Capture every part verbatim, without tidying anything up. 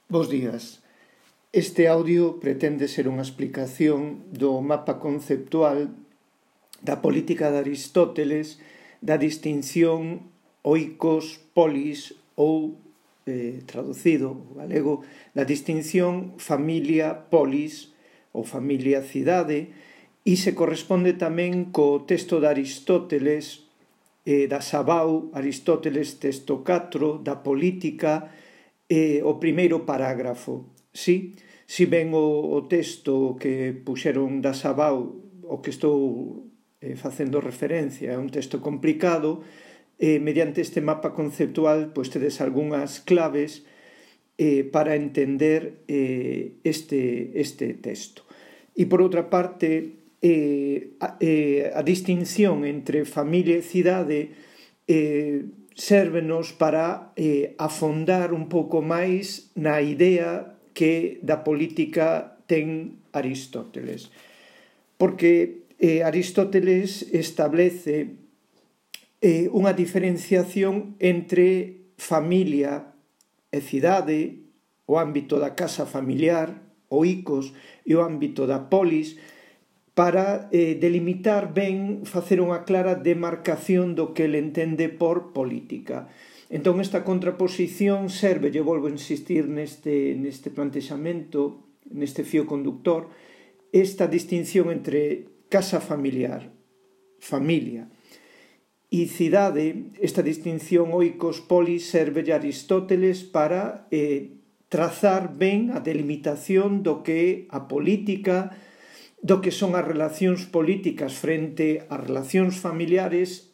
Bos días. Este audio pretende ser unha explicación do mapa conceptual da política de Aristóteles da distinción oikos, polis ou, eh, traducido ao galego, da distinción familia-polis ou familia-cidade e se corresponde tamén co texto de Aristóteles eh, da Sabau, Aristóteles texto catro, da política, eh, o primeiro parágrafo. Si, si ben o, o texto que puxeron da Sabau, o que estou eh, facendo referencia, é un texto complicado, eh, mediante este mapa conceptual pois tedes algunhas claves eh, para entender eh, este, este texto. E por outra parte, eh, a, eh, a distinción entre familia e cidade eh, sérvenos para eh, afondar un pouco máis na idea que da política ten Aristóteles. Porque eh, Aristóteles establece eh, unha diferenciación entre familia e cidade, o ámbito da casa familiar, oikos, e o ámbito da polis, para eh, delimitar ben, facer unha clara demarcación do que ele entende por política. Entón, esta contraposición serve, eu volvo a insistir neste, neste plantexamento, neste fío conductor, esta distinción entre casa familiar, familia, e cidade, esta distinción oikos-polis, serve a Aristóteles para eh, trazar ben a delimitación do que é a política, do que son as relacións políticas frente ás relacións familiares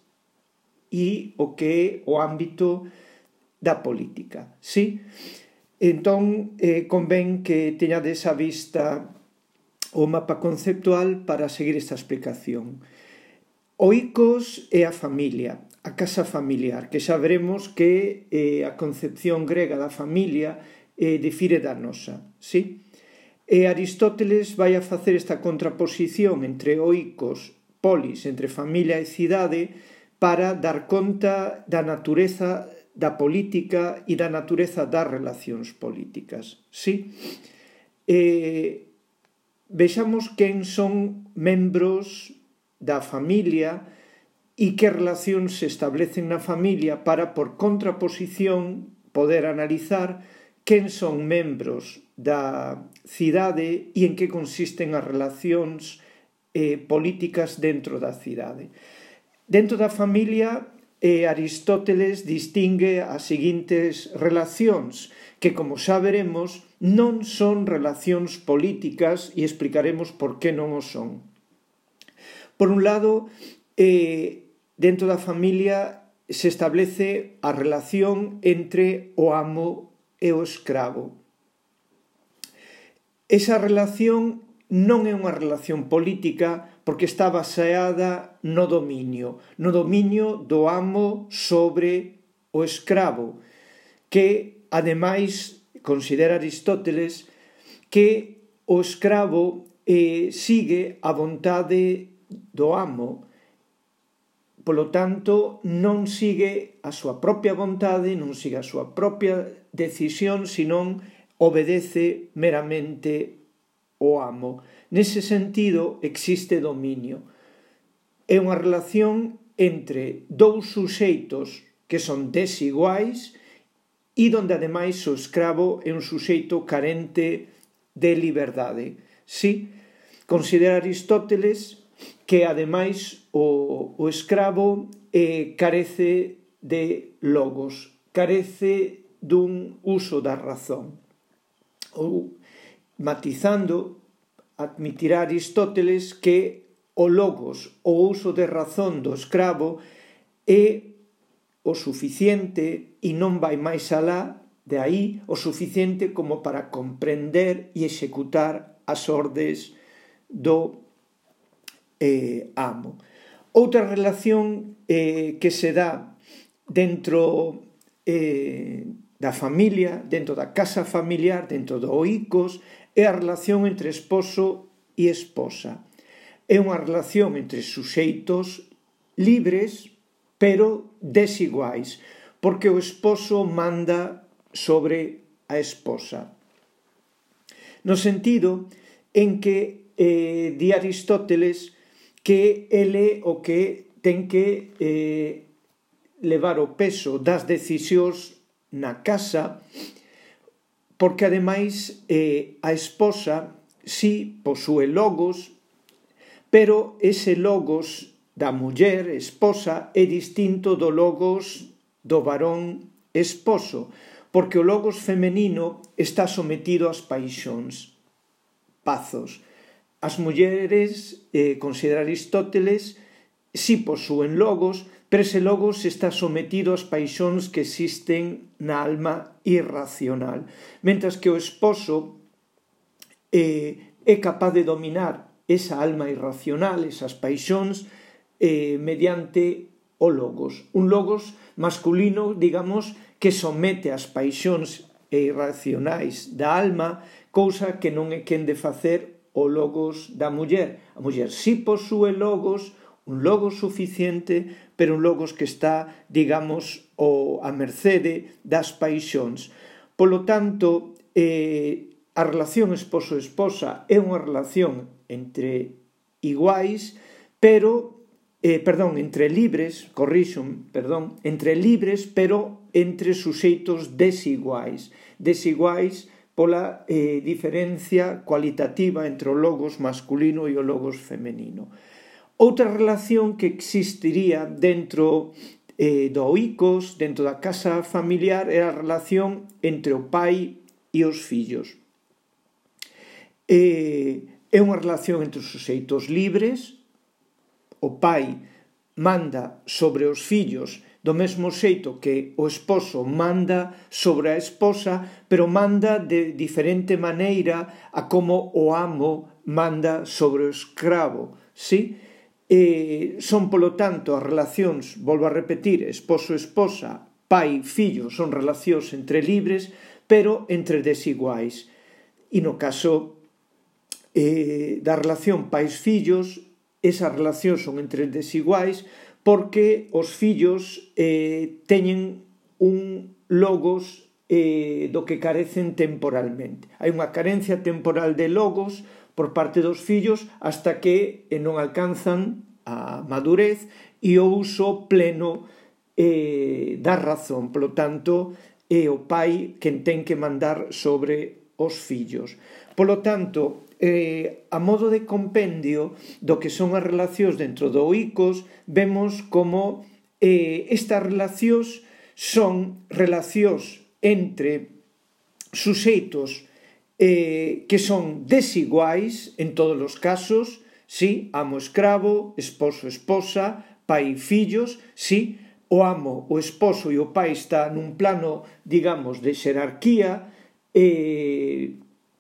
e o que é o ámbito da política. Sí? Entón, eh, convén que teñades á vista o mapa conceptual para seguir esta explicación. Oikos é a familia, a casa familiar, que xa veremos que eh, a concepción grega da familia eh, difire da nosa. Sí? E Aristóteles vai a facer esta contraposición entre oikos, polis, entre familia e cidade, para dar conta da natureza da política e da natureza das relacións políticas. Sí? Eh, vexamos quen son membros da familia e que relacións se establecen na familia para, por contraposición, poder analizar quen son membros da cidade e en que consisten as relacións eh, políticas dentro da cidade. Dentro da familia, eh, Aristóteles distingue as seguintes relacións, que, como xa veremos, non son relacións políticas e explicaremos por que non o son. Por un lado, eh, dentro da familia se establece a relación entre o amo e o escravo. Esa relación non é unha relación política porque está baseada no dominio, no dominio do amo sobre o escravo, que, ademais, considera Aristóteles que o escravo eh, sigue a vontade do amo, polo tanto, non sigue a súa propia vontade, non sigue a súa propia decisión, senón obedece meramente o amo. Nese sentido, existe dominio. É unha relación entre dous suxeitos que son desiguais e donde, ademais, o escravo é un suxeito carente de liberdade. Sí, considera Aristóteles que, ademais, o, o escravo eh, carece de logos, carece dun uso da razón. Ou, matizando, admitirá Aristóteles que o logos, o uso de razón do escravo, é o suficiente e non vai máis alá, de aí o suficiente como para comprender e executar as ordes do eh, amo. Outra relación eh, que se dá dentro eh, da familia, dentro da casa familiar, dentro do oikos, é a relación entre esposo e esposa. É unha relación entre suxeitos libres, pero desiguais, porque o esposo manda sobre a esposa. no sentido en que eh, di Aristóteles que ele o que ten que eh, levar o peso das decisións na casa, porque ademais eh, a esposa si posúe logos, pero ese logos da muller esposa é distinto do logos do varón esposo, porque o logos femenino está sometido ás paixóns, pazos. As mulleres, eh, considera Aristóteles, si posúen logos, pero ese logos está sometido ás paixóns que existen na alma irracional, mentras que o esposo eh, é capaz de dominar esa alma irracional, esas paixóns, eh, mediante o logos. Un logos masculino, digamos, que somete as paixóns irracionais da alma, cousa que non é quen de facer o logos da muller. A muller si posúe logos, un logos suficiente, pero un logos que está, digamos, o, a mercede das paixóns. Polo tanto, eh, a relación esposo-esposa é unha relación entre iguais, pero, eh, perdón, entre libres, corrixo, perdón, entre libres, pero entre suxeitos desiguais. Desiguais pola eh, diferencia cualitativa entre o logos masculino e o logos femenino. Outra relación que existiría dentro eh, do oikos, dentro da casa familiar, era a relación entre o pai e os fillos. Eh, é unha relación entre os suxeitos libres, o pai manda sobre os fillos do mesmo xeito que o esposo manda sobre a esposa, pero manda de diferente maneira a como o amo manda sobre o escravo, sí? Eh, son, polo tanto, as relacións, volvo a repetir, esposo-esposa, pai-fillo, son relacións entre libres, pero entre desiguais. E no caso eh, da relación pais-fillos, esas relacións son entre desiguais porque os fillos eh, teñen un logos eh, do que carecen temporalmente. Hai unha carencia temporal de logos por parte dos fillos hasta que eh, non alcanzan a madurez e o uso pleno eh, da razón. Por lo tanto, é o pai quen ten que mandar sobre os fillos. Por lo tanto, eh, a modo de compendio do que son as relacións dentro do oikos, vemos como eh, estas relacións son relacións entre suxeitos eh, que son desiguais en todos os casos, sí, amo-escravo, esposo-esposa, pai-fillos, sí, o amo, o esposo e o pai está nun plano, digamos, de xerarquía, eh,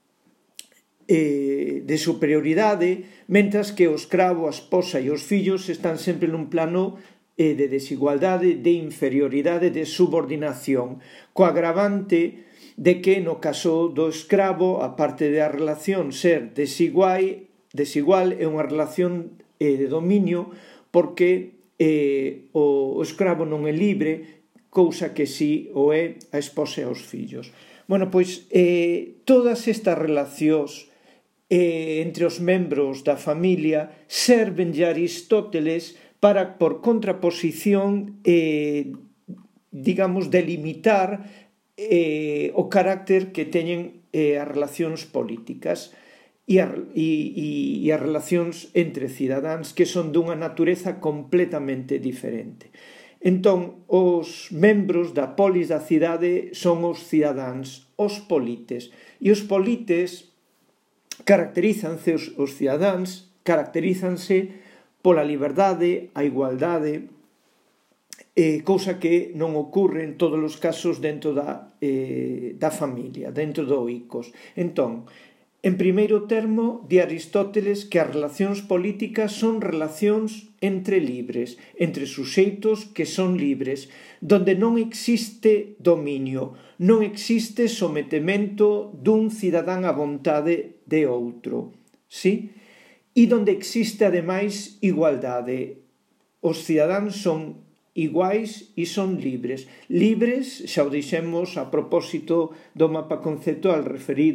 eh, de superioridade, mentras que o escravo, a esposa e os fillos están sempre nun plano eh, de desigualdade, de inferioridade, de subordinación, co agravante de que no caso do escravo, a parte da relación ser desigual, desigual é unha relación eh, de dominio, porque eh, o, o escravo non é libre, cousa que si o é a esposa e os fillos. Bueno, pois eh, todas estas relacións eh, entre os membros da familia serven de Aristóteles para, por contraposición, eh, digamos, delimitar eh, o carácter que teñen eh, as relacións políticas e, a, e, e as relacións entre cidadáns, que son dunha natureza completamente diferente. Entón, os membros da polis da cidade son os cidadáns, os polites. E os polites caracterízanse, os, os cidadáns caracterízanse pola liberdade, a igualdade, eh, cousa que non ocorre en todos os casos dentro da, eh, da familia, dentro do oikos. Entón, en primeiro termo, di Aristóteles que as relacións políticas son relacións entre libres, entre suxeitos que son libres, donde non existe dominio, non existe sometemento dun cidadán á vontade de outro, sí? E donde existe, ademais, igualdade. Os cidadáns son iguais e son libres. Libres, xa o dixemos a propósito do mapa conceptual referido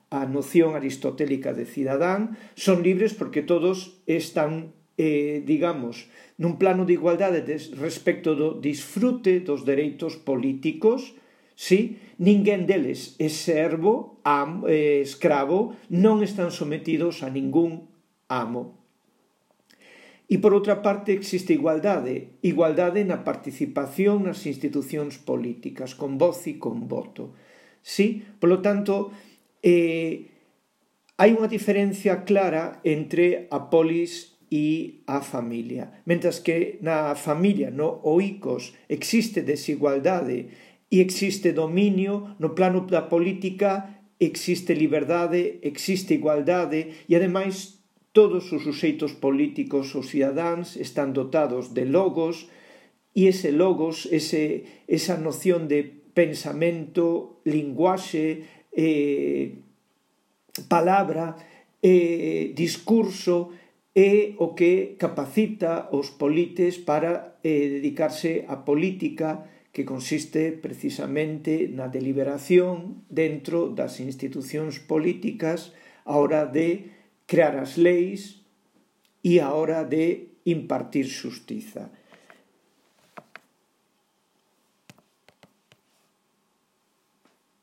a noción aristotélica de cidadán, son libres porque todos están, eh, digamos, nun plano de igualdade respecto do disfrute dos dereitos políticos. Sí, ninguén deles é servo, amo, eh, escravo, non están sometidos a ningún amo. E, por outra parte, existe igualdade, igualdade na participación nas institucións políticas, con voz e con voto. Sí, polo tanto, eh, hai unha diferencia clara entre a polis e a familia. Mentras que na familia, no oikos, existe desigualdade e existe dominio, no plano da política existe liberdade, existe igualdade e, ademais, todos os suxeitos políticos, os cidadáns, están dotados de logos e ese logos, ese, esa noción de pensamento, linguaxe, eh, palabra, eh, discurso, é o que capacita os polites para eh, dedicarse á política, que consiste precisamente na deliberación dentro das institucións políticas a hora de crear as leis e a hora de impartir xustiza.